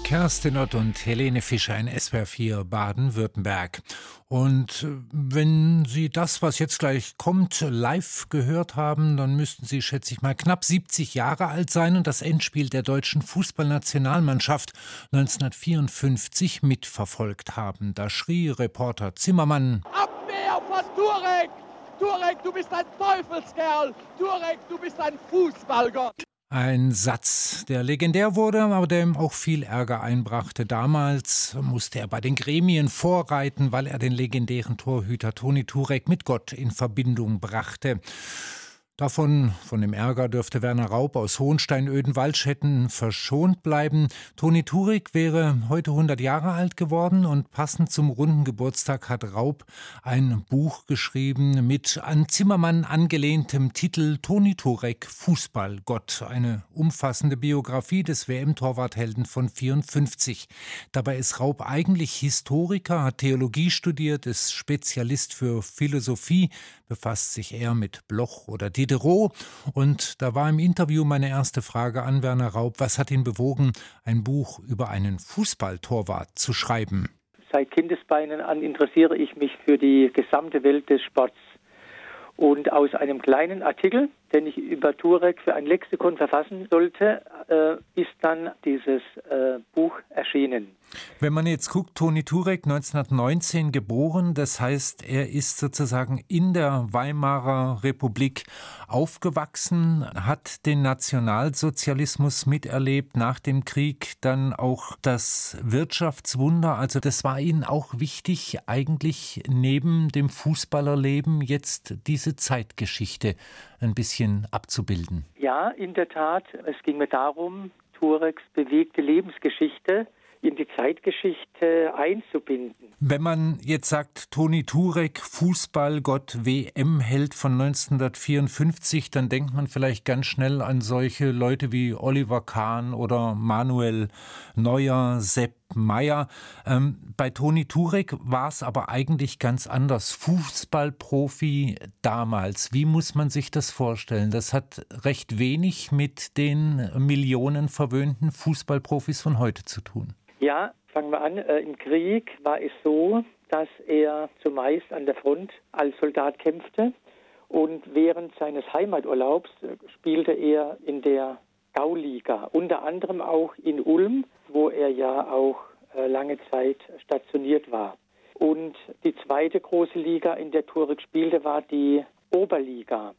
Kerstin Ott und Helene Fischer in SWR 4 Baden-Württemberg. Und wenn Sie das, was jetzt gleich kommt, live gehört haben, dann müssten Sie, schätze ich mal, knapp 70 Jahre alt sein und das Endspiel der deutschen Fußballnationalmannschaft 1954 mitverfolgt haben. Da schrie Reporter Zimmermann: Abwehr von Turek! Turek, du bist ein Teufelskerl! Turek, du bist ein Fußballgott! Ein Satz, der legendär wurde, aber der ihm auch viel Ärger einbrachte. Damals musste er bei den Gremien vorreiten, weil er den legendären Torhüter Toni Turek mit Gott in Verbindung brachte. Von dem Ärger dürfte Werner Raub aus Hohenstein-Öden-Waldschätten verschont bleiben. Toni Turek wäre heute 100 Jahre alt geworden und passend zum runden Geburtstag hat Raub ein Buch geschrieben mit an Zimmermann angelehntem Titel Toni Turek, Fußballgott. Eine umfassende Biografie des WM-Torwarthelden von 54. Dabei ist Raub eigentlich Historiker, hat Theologie studiert, ist Spezialist für Philosophie, befasst sich eher mit Bloch oder Diderot. Und da war im Interview meine erste Frage an Werner Raub: Was hat ihn bewogen, ein Buch über einen Fußballtorwart zu schreiben? Seit Kindesbeinen an interessiere ich mich für die gesamte Welt des Sports. Und aus einem kleinen Artikel, den ich über Turek für ein Lexikon verfassen sollte, ist dann dieses Buch erschienen. Wenn man jetzt guckt, Toni Turek 1919 geboren, das heißt, er ist sozusagen in der Weimarer Republik aufgewachsen, hat den Nationalsozialismus miterlebt, nach dem Krieg dann auch das Wirtschaftswunder. Also das war Ihnen auch wichtig, eigentlich neben dem Fußballerleben jetzt diese Zeitgeschichte ein bisschen abzubilden. Ja, in der Tat. Es ging mir darum, Tureks bewegte Lebensgeschichte in die Zeitgeschichte einzubinden. Wenn man jetzt sagt, Toni Turek, Fußballgott, WM-Held von 1954, dann denkt man vielleicht ganz schnell an solche Leute wie Oliver Kahn oder Manuel Neuer, Sepp Maier. Bei Toni Turek war es aber eigentlich ganz anders. Fußballprofi damals, wie muss man sich das vorstellen? Das hat recht wenig mit den Millionen verwöhnten Fußballprofis von heute zu tun. Ja, fangen wir an. Im Krieg war es so, dass er zumeist an der Front als Soldat kämpfte und während seines Heimaturlaubs spielte er in der Gauliga, unter anderem auch in Ulm, wo er ja auch lange Zeit stationiert war. Und die zweite große Liga, in der Turek spielte, war die Oberliga.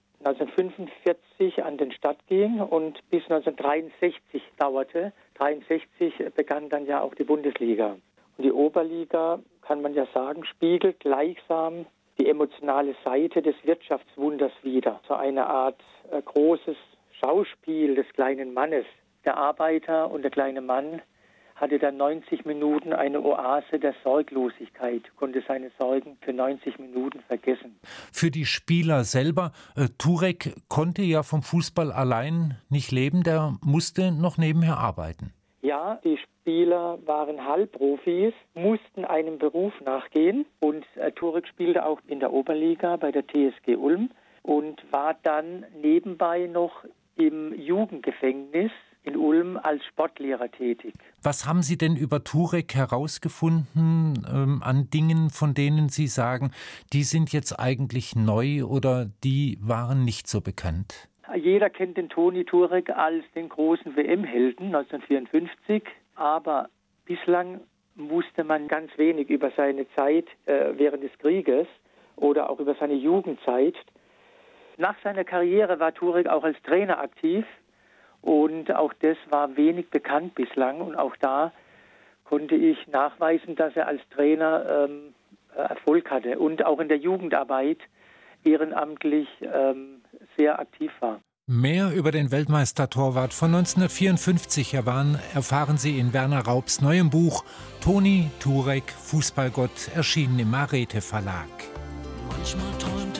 1945 an den Start ging und bis 1963 dauerte. 1963 begann dann ja auch die Bundesliga. Und die Oberliga, kann man ja sagen, spiegelt gleichsam die emotionale Seite des Wirtschaftswunders wider. So eine Art großes Schauspiel des kleinen Mannes. Der Arbeiter und der kleine Mann hatte dann 90 Minuten eine Oase der Sorglosigkeit, konnte seine Sorgen für 90 Minuten vergessen. Für die Spieler selber, Turek konnte ja vom Fußball allein nicht leben, der musste noch nebenher arbeiten. Ja, die Spieler waren Halbprofis, mussten einem Beruf nachgehen und Turek spielte auch in der Oberliga bei der TSG Ulm und war dann nebenbei noch im Jugendgefängnis in Ulm als Sportlehrer tätig. Was haben Sie denn über Turek herausgefunden an Dingen, von denen Sie sagen, die sind jetzt eigentlich neu oder die waren nicht so bekannt? Jeder kennt den Toni Turek als den großen WM-Helden 1954, aber bislang wusste man ganz wenig über seine Zeit während des Krieges oder auch über seine Jugendzeit. Nach seiner Karriere war Turek auch als Trainer aktiv. Und auch das war wenig bekannt bislang. Und auch da konnte ich nachweisen, dass er als Trainer Erfolg hatte und auch in der Jugendarbeit ehrenamtlich sehr aktiv war. Mehr über den Weltmeister-Torwart von 1954 erfahren Sie in Werner Raubs neuem Buch Toni Turek, Fußballgott, erschienen im Arete Verlag. Manchmal träumte